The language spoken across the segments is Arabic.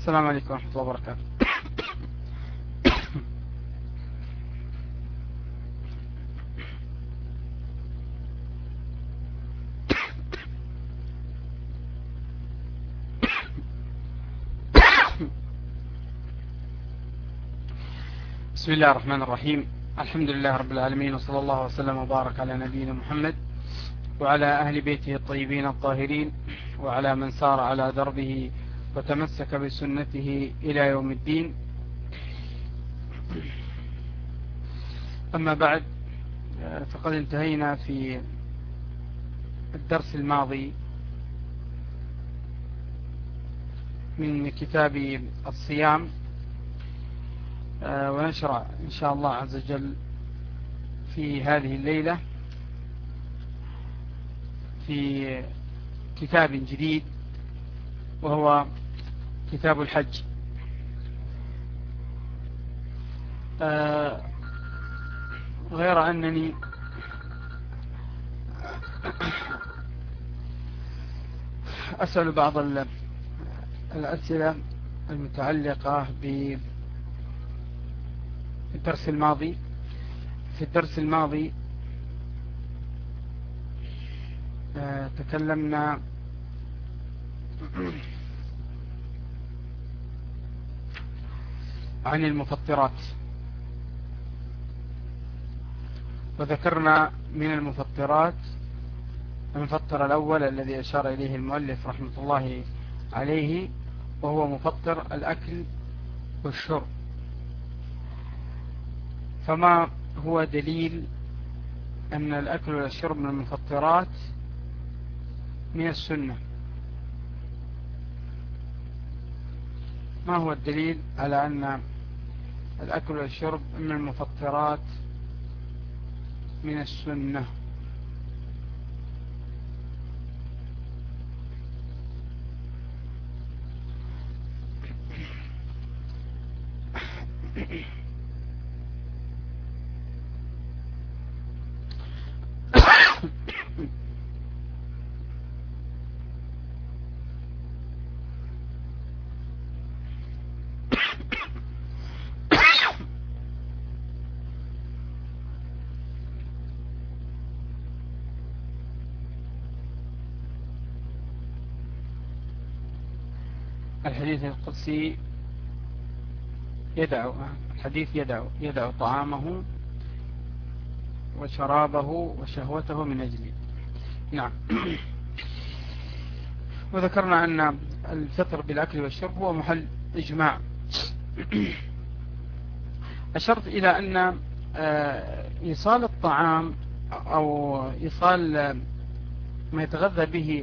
السلام عليكم ورحمة الله وبركاته. بسم الله الرحمن الرحيم. الحمد لله رب العالمين، وصلى الله وسلم وبارك على نبينا محمد وعلى أهل بيته الطيبين الطاهرين وعلى من سار على دربه وتمسك بسنته إلى يوم الدين. أما بعد، فقد انتهينا في الدرس الماضي من كتاب الصيام، ونشرع إن شاء الله عز وجل في هذه الليلة في كتاب جديد، وهو كتاب الحج. غير أنني أسأل بعض الأسئلة المتعلقة بالدرس الماضي. في الدرس الماضي تكلمنا عن المفطرات، وذكرنا من المفطرات المفطر الأول الذي أشار إليه المؤلف رحمة الله عليه، وهو مفطر الأكل والشرب. فما هو دليل أن الأكل والشرب من المفطرات من السنة؟ ما هو الدليل على أن الأكل والشرب من المفطرات من السنة؟ الحديث القدسي يدع طعامه وشرابه وشهوته من أجلي. نعم. وذكرنا أن الفطر بالأكل والشرب هو محل إجماع. أشرت إلى أن إيصال الطعام أو إيصال ما يتغذى به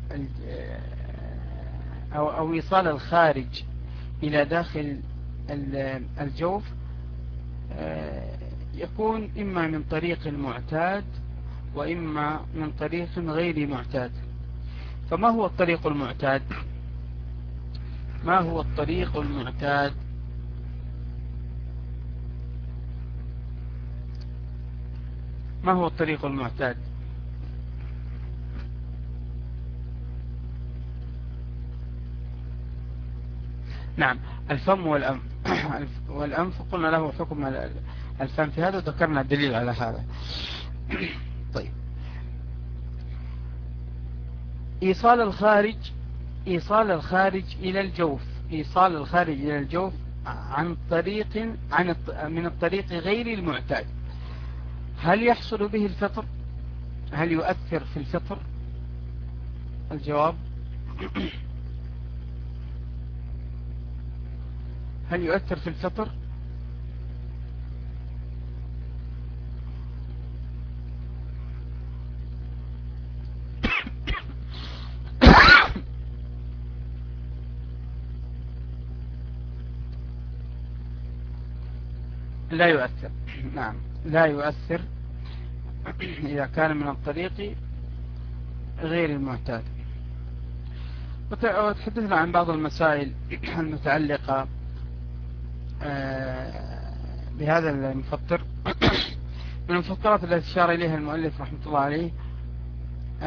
أو إيصال الخارج إلى داخل الجوف يكون إما من طريق معتاد وإما من طريق غير معتاد. فما هو الطريق المعتاد؟ ما هو الطريق المعتاد؟ ما هو الطريق المعتاد؟ نعم، الفم والأنف قلنا له حكم الفم في هذا، وذكرنا الدليل على هذا. طيب، إيصال الخارج إلى الجوف من الطريق غير المعتاد، هل يحصل به الفطر؟ هل يؤثر في الفطر؟ الجواب: هل يؤثر في الفطر؟ لا يؤثر. نعم، لا يؤثر إذا كان من الطريق غير المعتاد. وتحدثنا عن بعض المسائل المتعلقة بهذا المفطر. من المفطرات التي أشار إليها المؤلف رحمة الله عليه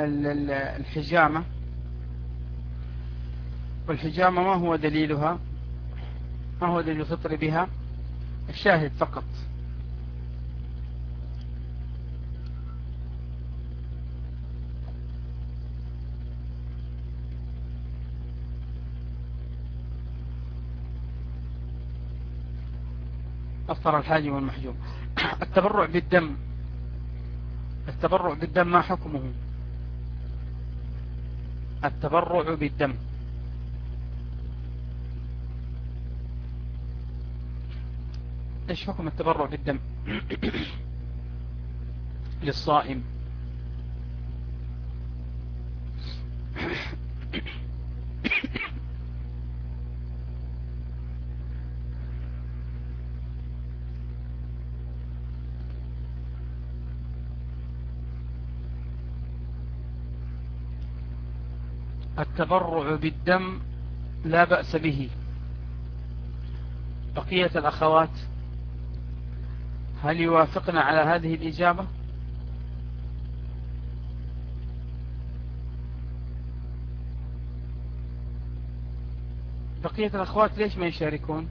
الحجامة. والحجامة ما هو دليلها؟ ما هو دليل الفطر بها؟ الشاهد فقط. أفطر الحاجم والمحجوم. التبرع بالدم، التبرع بالدم ما حكمه؟ التبرع بالدم ايش حكم التبرع بالدم للصائم؟ التبرع بالدم لا بأس به. بقية الأخوات هل يوافقنا على هذه الإجابة؟ بقية الأخوات ليش ما يشاركون؟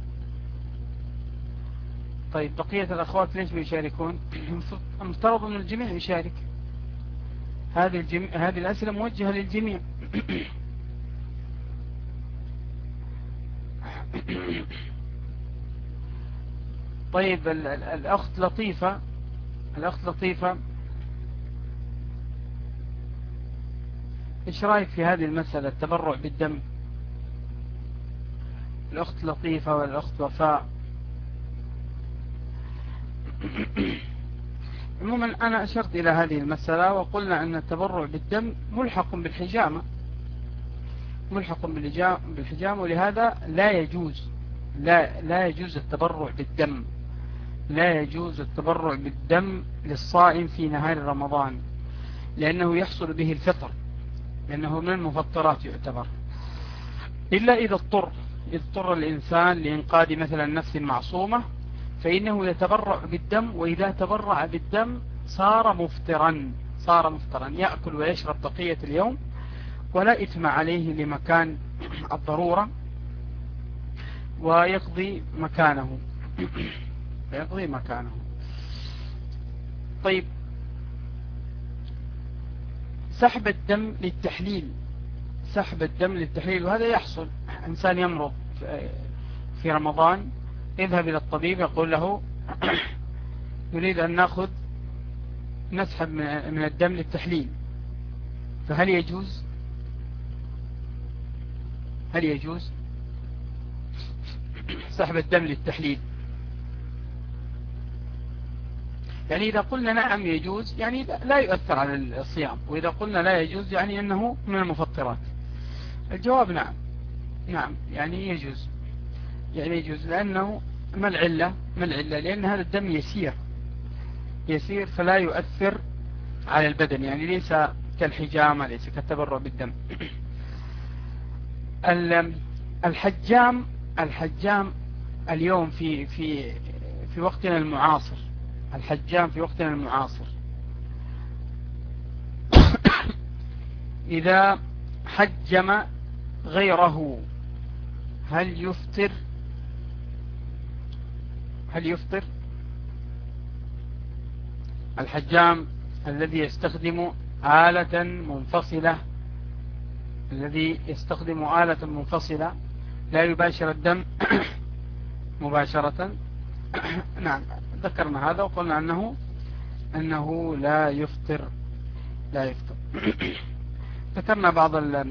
طيب بقية الأخوات ليش ما يشاركون؟ المفترض أن الجميع يشارك. هذه الأسئلة موجهة للجميع. طيب الأخت لطيفة، الأخت لطيفة إيش رأيك في هذه المسألة التبرع بالدم؟ الأخت لطيفة والأخت وفاء. عموما أنا أشرت إلى هذه المسألة وقلنا أن التبرع بالدم ملحق بالحجامة، ملحق بالحجامة، ولهذا لا يجوز، لا يجوز التبرع بالدم، لا يجوز التبرع بالدم للصائم في نهار رمضان، لأنه يحصل به الفطر، لأنه من المفطرات يعتبر، إلا إذا اضطر الإنسان لإنقاذ مثلا نفس معصومة فإنه يتبرع بالدم، وإذا تبرع بالدم صار مفطرا، يأكل ويشرب بقية اليوم ولا إثم عليه لمكان الضرورة، ويقضي مكانه. طيب سحب الدم للتحليل، وهذا يحصل. إنسان يمرض في رمضان، يذهب إلى الطبيب يقول له نريد أن نسحب من الدم للتحليل، فهل يجوز سحب الدم للتحليل؟ يعني إذا قلنا نعم يجوز يعني لا يؤثر على الصيام، وإذا قلنا لا يجوز يعني أنه من المفطرات. الجواب نعم يعني يجوز، لأنه ما العلة؟ لأن هذا الدم يسير فلا يؤثر على البدن، يعني ليس كالحجامة، ليس كالتبرع بالدم. الحجام اليوم في وقتنا المعاصر، إذا حجم غيره هل يفطر؟ الحجام الذي يستخدم آلة منفصلة لا يباشر الدم مباشرة. نعم ذكرنا هذا وقلنا أنه لا يفطر. ذكرنا بعض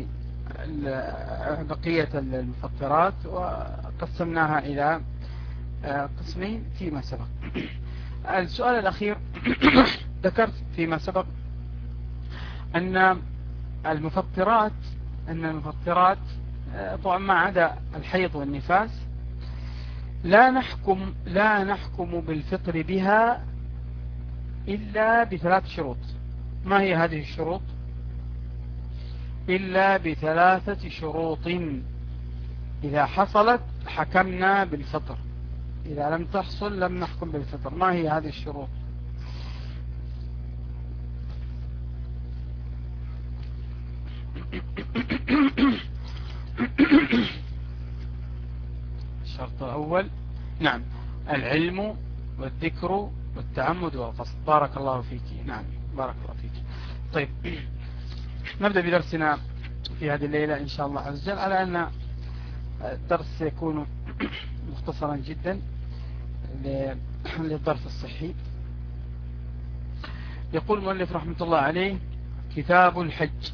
بقية المفطرات وقسمناها إلى قسمين فيما سبق. السؤال الأخير ذكرت فيما سبق أن المفطرات طبعا ما عدا الحيض والنفاس لا نحكم بالفطر بها إلا ب3 شروط. ما هي هذه الشروط؟ إلا ب3 شروط، إذا حصلت حكمنا بالفطر، إذا لم تحصل لم نحكم بالفطر. ما هي هذه الشروط؟ الشرط الشرط الأول نعم العلم والذكر والتعمد والقصد. بارك الله فيك. نعم بارك الله فيك. طيب نبدأ بدرسنا في هذه الليلة إن شاء الله عز وجل، على أن الدرس سيكون مختصرا جدا للدرس الصحي. يقول المؤلف رحمة الله عليه: كتاب الحج.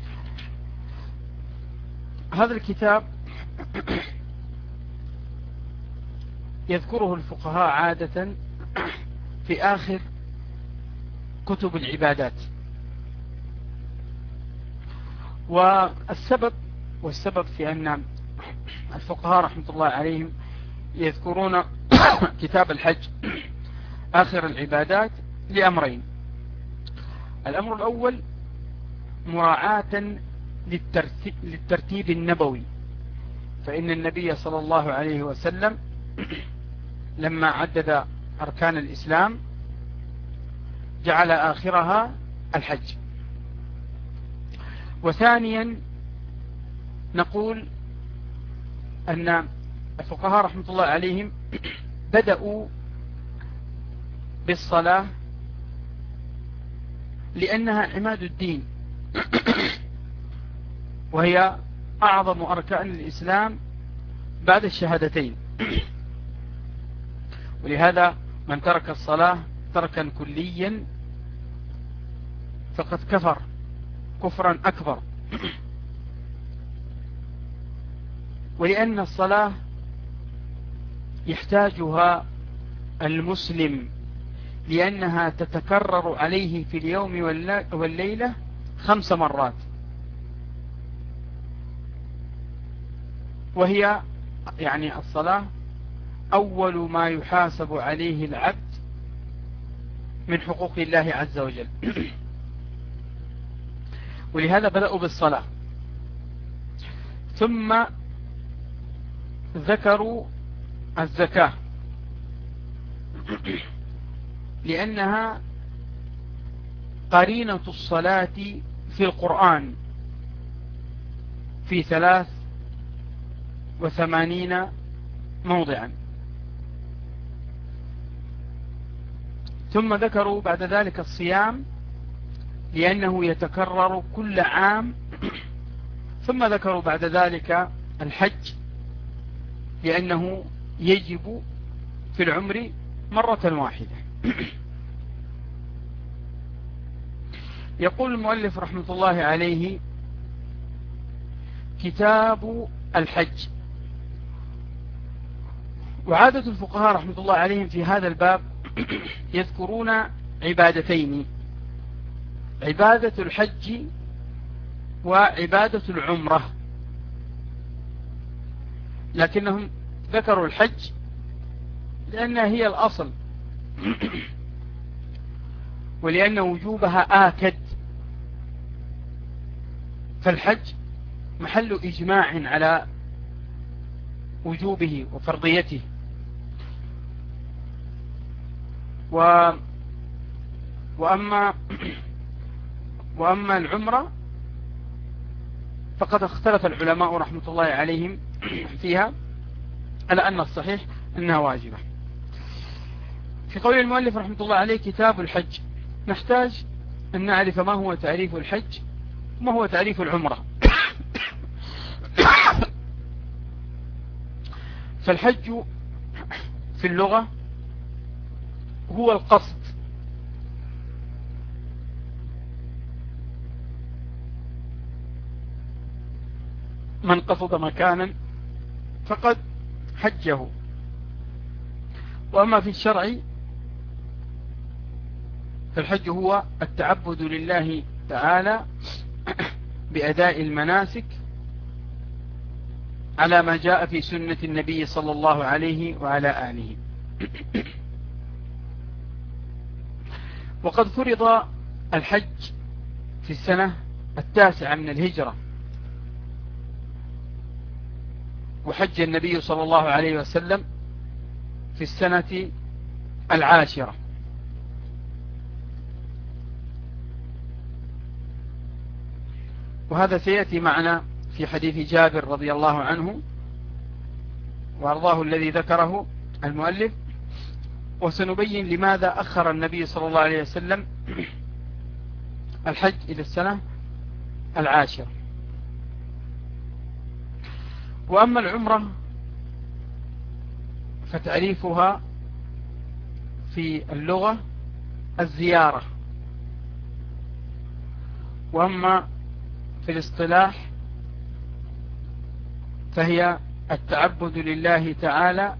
هذا الكتاب يذكره الفقهاء عادة في آخر كتب العبادات، والسبب في أن الفقهاء رحمة الله عليهم يذكرون كتاب الحج آخر العبادات لأمرين. الأمر الأول مراعاة للترتيب النبوي، فإن النبي صلى الله عليه وسلم لما عدد أركان الإسلام جعل آخرها الحج. وثانيا نقول أن الفقهاء رحمة الله عليهم بدأوا بالصلاة لأنها عماد الدين، وهي أعظم أركان الإسلام بعد الشهادتين. ولهذا من ترك الصلاة تركا كليا فقد كفر كفرا أكبر. ولأن الصلاة يحتاجها المسلم، لأنها تتكرر عليه في اليوم والليلة 5 مرات، وهي يعني الصلاة أول ما يحاسب عليه العبد من حقوق الله عز وجل. ولهذا بدأوا بالصلاة، ثم ذكروا الزكاة لأنها قرينة الصلاة في القرآن في 83 موضعا. ثم ذكروا بعد ذلك الصيام لأنه يتكرر كل عام. ثم ذكروا بعد ذلك الحج لأنه يجب في العمر مرة واحدة. يقول المؤلف رحمة الله عليه: كتاب الحج. وعادة الفقهاء رحمة الله عليهم في هذا الباب يذكرون عبادتين: عبادة الحج وعبادة العمرة، لكنهم ذكروا الحج لأنها هي الأصل، ولأن وجوبها آكد. فالحج محل إجماع على وجوبه وفرضيته، وأما العمرة فقد اختلف العلماء رحمة الله عليهم فيها، على أن الصحيح أنها واجبة. في قول المؤلف رحمة الله عليه: كتاب الحج، نحتاج أن نعرف ما هو تعريف الحج وما هو تعريف العمرة. فالحج في اللغة هو القصد، من قصد مكانا فقد حجه. وأما في الشرع فالحج هو التعبد لله تعالى بأداء المناسك على ما جاء في سنة النبي صلى الله عليه وعلى آله. وقد فرض الحج في السنة 9 من الهجرة، وحج النبي صلى الله عليه وسلم في السنة 10. وهذا سيأتي معنا في حديث جابر رضي الله عنه، وأرضاه الذي ذكره المؤلف، وسنبين لماذا أخر النبي صلى الله عليه وسلم الحج إلى السنة العاشرة. وأما العمرة فتعريفها في اللغة الزيارة، وأما في الاصطلاح فهي التعبد لله تعالى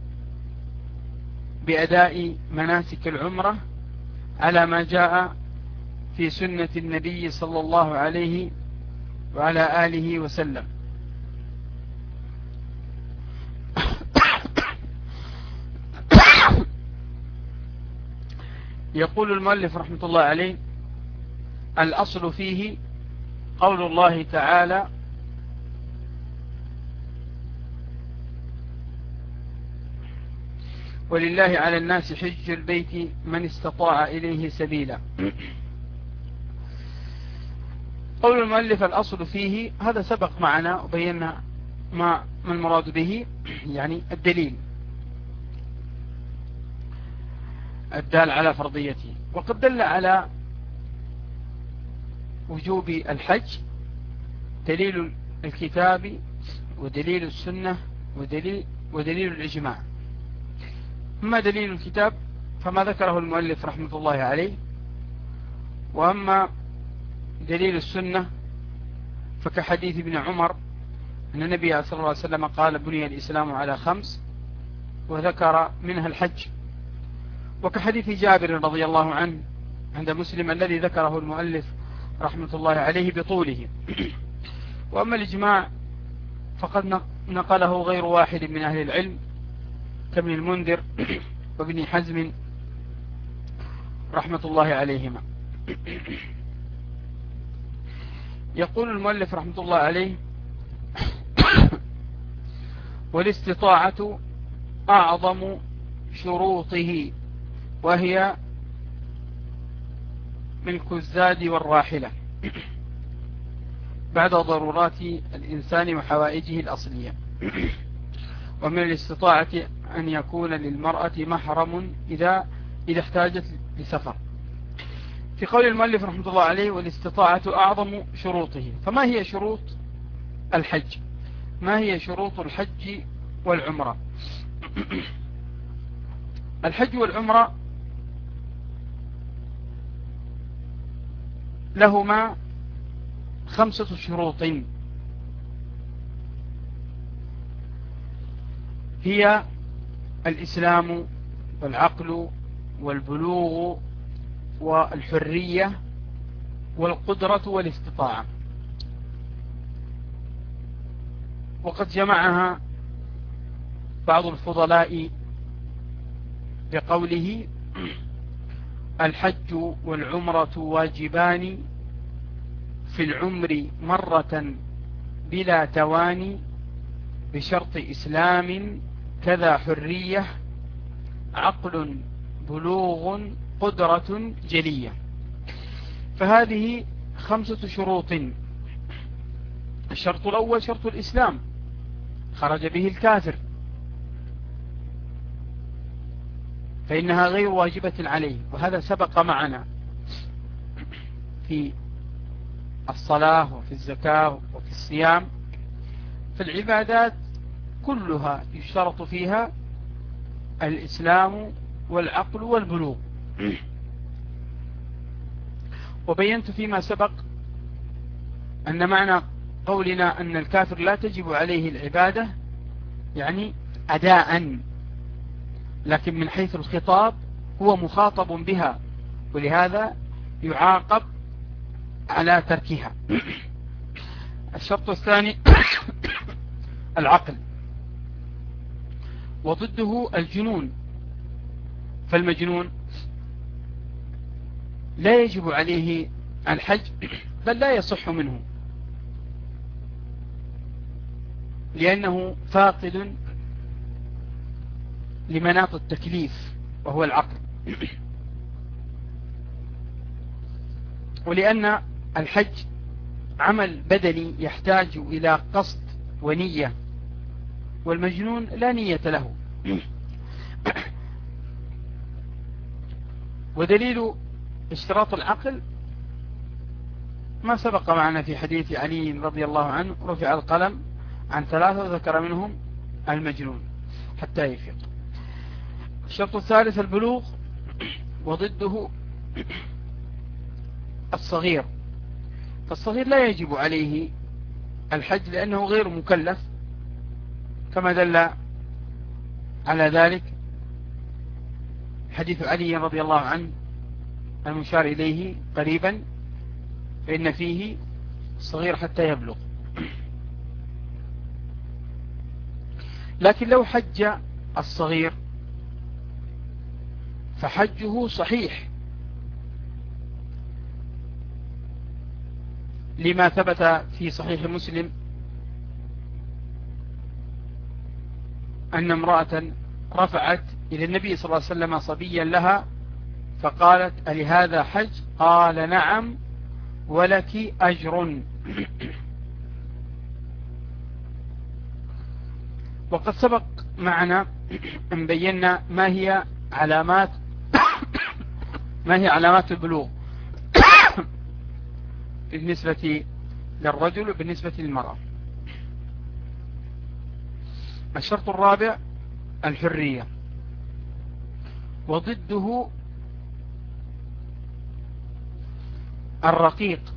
بأداء مناسك العمرة على ما جاء في سنة النبي صلى الله عليه وعلى آله وسلم. يقول المؤلف رحمة الله عليه: الأصل فيه قول الله تعالى: ولله على الناس حج البيت من استطاع إليه سبيلا. قول المؤلف الأصل فيه، هذا سبق معنا وبينا ما المراد به، يعني الدليل الدال على فرضيته. وقد دل على وجوب الحج دليل الكتاب ودليل السنة ودليل الإجماع. أما دليل الكتاب فما ذكره المؤلف رحمة الله عليه، وأما دليل السنة فكحديث ابن عمر أن النبي صلى الله عليه وسلم قال: بني الإسلام على 5، وذكر منها الحج. وكحديث جابر رضي الله عنه عند مسلم الذي ذكره المؤلف رحمة الله عليه بطوله. وأما الإجماع فقد نقله غير واحد من أهل العلم كابن المنذر وابن حزم رحمة الله عليهما. يقول المؤلف رحمة الله عليه: والاستطاعة أعظم شروطه، وهي ملك الزاد والراحلة بعد ضرورات الإنسان وحوائجه الأصلية. ومن الاستطاعة أن يكون للمرأة محرم إذا احتاجت لسفر. في قول المؤلف رحمة الله عليه: والاستطاعة أعظم شروطه. فما هي شروط الحج؟ ما هي شروط الحج والعمرة؟ الحج والعمرة لهما 5 شروط، هي الإسلام والعقل والبلوغ والحرية والقدرة والاستطاعة. وقد جمعها بعض الفضلاء بقوله: الحج والعمرة واجبان في العمر مرة بلا تواني، بشرط إسلام كذا حرية، عقل بلوغ قدرة جلية. فهذه 5 شروط. الشرط الأول شرط الإسلام، خرج به الكافر، فإنها غير واجبة عليه، وهذا سبق معنا في الصلاة وفي الزكاة وفي الصيام. فالعبادات كلها يشترط فيها الإسلام والعقل والبلوغ. وبينت فيما سبق أن معنى قولنا أن الكافر لا تجب عليه العبادة يعني أداء، لكن من حيث الخطاب هو مخاطب بها، ولهذا يعاقب على تركها. الشرط الثاني العقل، وضده الجنون. فالمجنون لا يجب عليه الحج، بل لا يصح منه، لأنه فاقد لمناط التكليف وهو العقل. ولأن الحج عمل بدني يحتاج إلى قصد ونية والمجنون لا نية له. ودليل اشتراط العقل ما سبق معنا في حديث علي رضي الله عنه: رفع القلم عن 3 وذكر منهم المجنون حتى يفيق. الشرط الثالث البلوغ، وضده الصغير. فالصغير لا يجب عليه الحج لأنه غير مكلف، كما دل على ذلك حديث علي رضي الله عنه المشار إليه قريبا، فإن فيه الصغير حتى يبلغ. لكن لو حج الصغير فحجه صحيح، لما ثبت في صحيح مسلم أن امرأة رفعت إلى النبي صلى الله عليه وسلم صبيا لها فقالت: ألهذا حج؟ قال: نعم ولك أجر. وقد سبق معنا أن بينا ما هي علامات البلوغ بالنسبة للرجل وبالنسبة للمرأة. الشرط الرابع الحرية، وضده الرقيق،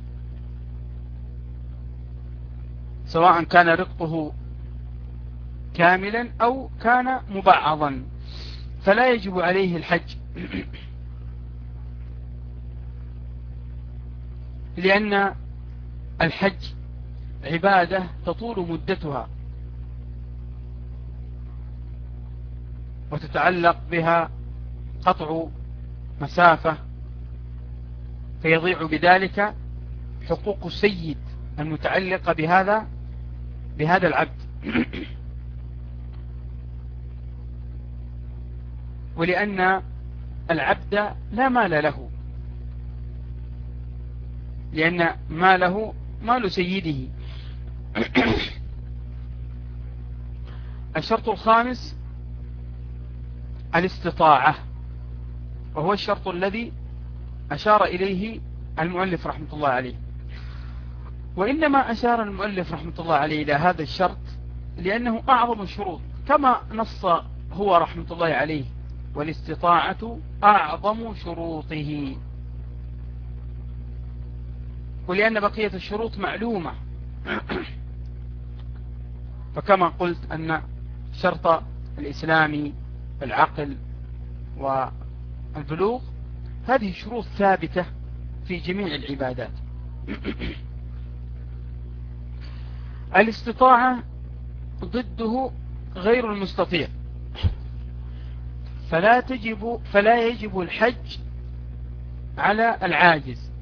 سواء كان رقه كاملا أو كان مبعضا، فلا يجب عليه الحج، لأن الحج عبادة تطول مدتها وتتعلق بها قطع مسافة، فيضيع بذلك حقوق السيد المتعلقة بهذا العبد. ولأن العبد لا مال له، لأن ماله مال سيده. الشرط الخامس الاستطاعة، وهو الشرط الذي أشار إليه المؤلف رحمة الله عليه. وإنما أشار المؤلف رحمة الله عليه إلى هذا الشرط لأنه أعظم الشروط، كما نص هو رحمة الله عليه: والاستطاعة أعظم شروطه. ولأن بقية الشروط معلومة، فكما قلت أن شرط الإسلام العقل والبلوغ هذه شروط ثابتة في جميع العبادات. الاستطاعة ضده غير المستطيع، فلا يجب الحج على العاجز،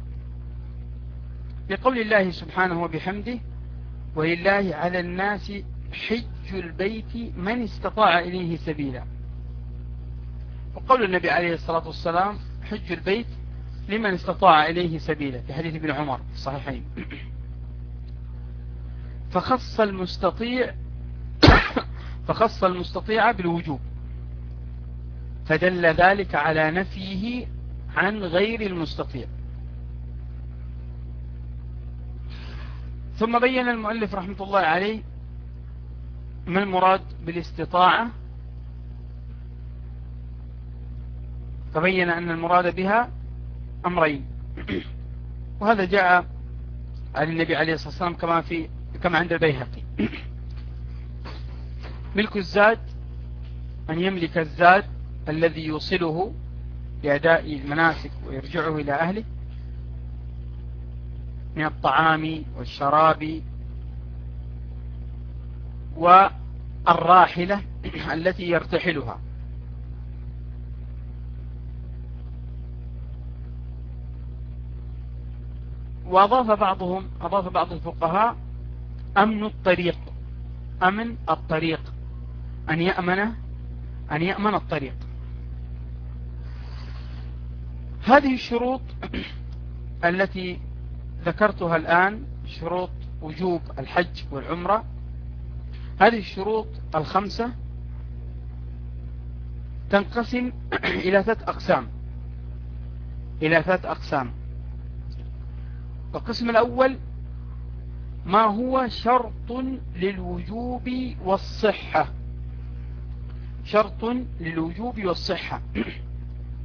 لقول الله سبحانه وبحمده: ولله على الناس حج البيت من استطاع إليه سبيلا. وقول النبي عليه الصلاة والسلام: حج البيت لمن استطاع إليه سبيلا، في حديث ابن عمر في الصحيحين. فخص المستطيع بالوجوب، فدل ذلك على نفيه عن غير المستطيع. ثم بين المؤلف رحمة الله عليه ما المراد بالاستطاعة، فبين أن المراد بها أمرين، وهذا جاء عن النبي عليه الصلاة والسلام كما عند البيهقي: ملك الزاد، أن يملك الزاد الذي يوصله لأداء المناسك ويرجعه إلى أهله من الطعام والشراب، والراحلة التي يرتحلها. وأضاف بعض الفقهاء أمن الطريق، أن يأمن الطريق. هذه الشروط التي ذكرتها الآن، شروط وجوب الحج والعمرة، هذه الشروط الخمسة تنقسم إلى ثلاث أقسام. القسم الأول ما هو شرط للوجوب والصحة.